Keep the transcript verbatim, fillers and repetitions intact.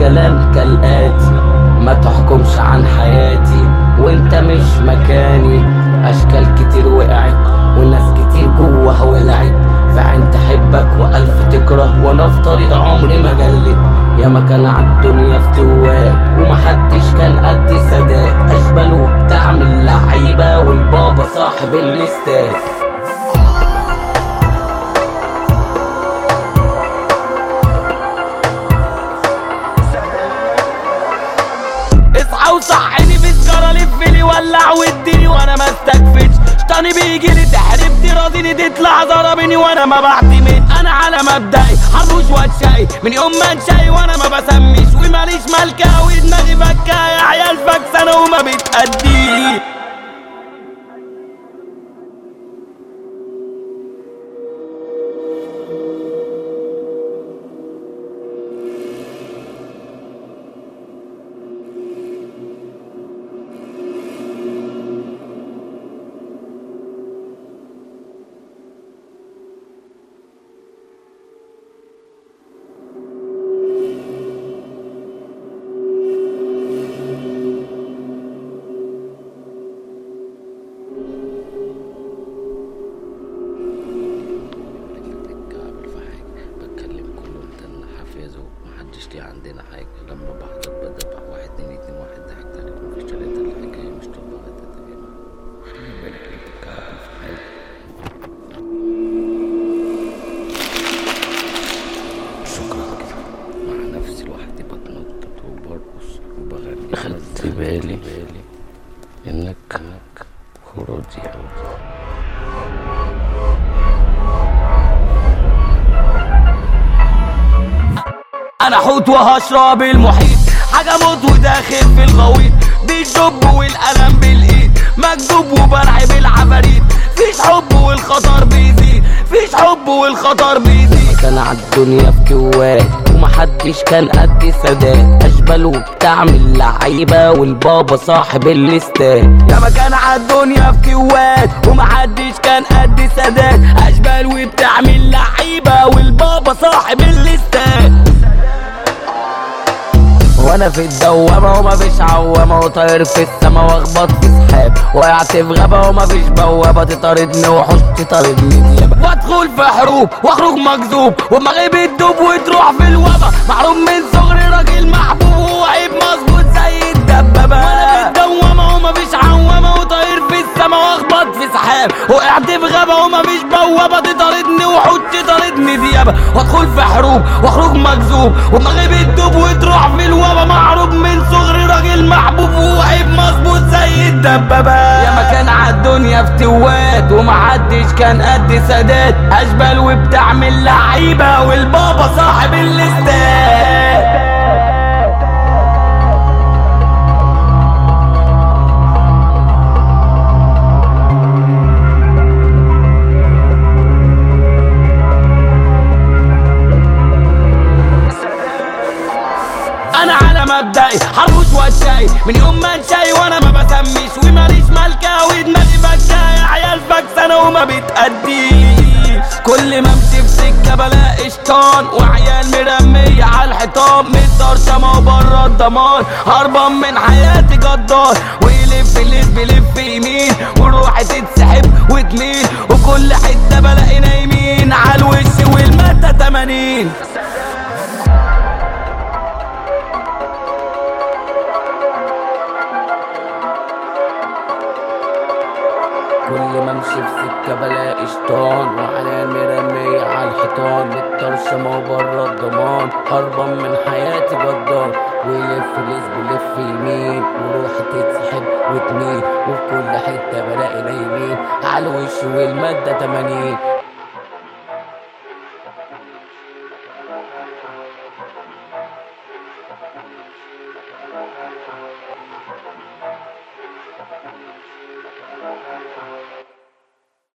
الكلام كالآتي: ما تحكمش عن حياتي وانت مش مكاني. اشكال كتير وقعت وناس كتير جوه ولعت، في عين تحبك والف تكره، وانا في طريق عمري ما جلت. يا ما كان عالدنيا فتوات ومحدش كان قد سادات، اشبال وبتعمل لعيبه والبابا صاحب الاستاد. اصحى وصحني في سجارة، لفلي ولع واديني وانا ما استكفتش. شطاني بيجيلي تحربتي راضيني تطلع ضربني وانا ما بعتمد. انا على مبدئي حربوش واتشقي من يوم ما انشقي وانا ما بسميش، وماليش مالكة ودماغي فكة يا عيال فكسانة وما بتأديش. محدش ليه عندنا حاجة، لما بحضر بدبح واحد اتنين اتنين واحد ضحكت عليك مفيش تلاتة، الحكاية مش طبقة تتجمع. خلي بالك انت بتتكعبل في حاجة. شكرا كده مع نفسي لوحدي بتنطط وبرقص وبغني. خدت بالي انك خروجي اوي. انا حوت وهشرب المحيط، حاجة موت وداخل في الغويط، بالجب والقلم بالايد، مكذوب وبرعب العفاريت. فيش حب والخطر بيزيد، فيش حب والخطر بيزيد. كان عالدنيا في كوات ومحدش كان قد سادات، اشبال وبتعمل لعيبة والبابا صاحب الاستاد. يا ما كان عالدنيا في كوات ومحدش كان قد سادات، اشبال وبتعمل لعيبة والبابا صاحب الاستاد. وانا في الدوامة ومفيش عوامة، وطاير في السما واخبط في سحاب، وقعت في غابة ومفيش بوابة تطاردني وحوش تطاردني ديابة. وادخل في حروب واخرج مكذوب ودماغي بتدوب وتروح في الوبا، محروم من صغري راجل محبوب وعيب مظبوط زي الدبابة. وانا في الدوامة ومفيش عوامة، وطاير في السما واخبط في سحاب، وقعت في غابة ومفيش بوابة تطاردني وحوش تطاردني ديابة. وادخل في حروب واخرج مكذوب ودماغي بتدوب وتروح في الوبا، معروف من صغري راجل محبوب وعيب مظبوط زي الدبابة. يا ما كان عالدنيا فتوات ومحدش كان قد سادات، اشبال وبتعمل لعيبة والبابا صاحب الاستاد. انا على مبدئي حربوش واتشقي من يوم ما انشقي وانا ما بسميش، وماليش مالكة ودماغي فكة يا عيال فكسانة وما بتأديش. كل ما امشي في سكة بلاقي شيطان وعيال مرمية على الحيطان، متطرشمة وبره الضمان، هربان من حياتي جدار، ويلف يلف يلف يمين وروحي تتسحب وتميل، وكل حتة بلاقي نايمين على الوش والمادة تمانين. كل ما امشي في سكة بلاقي شيطان وعلى مرمية على الحيطان، متطرشمة وبره الضمان، هربان من حياتي جدار، ويلف يلف يلف يمين وروحي تتسحب وتميل، وفي كل حتة بلاقي نايمين على الوش والمادة تمانين.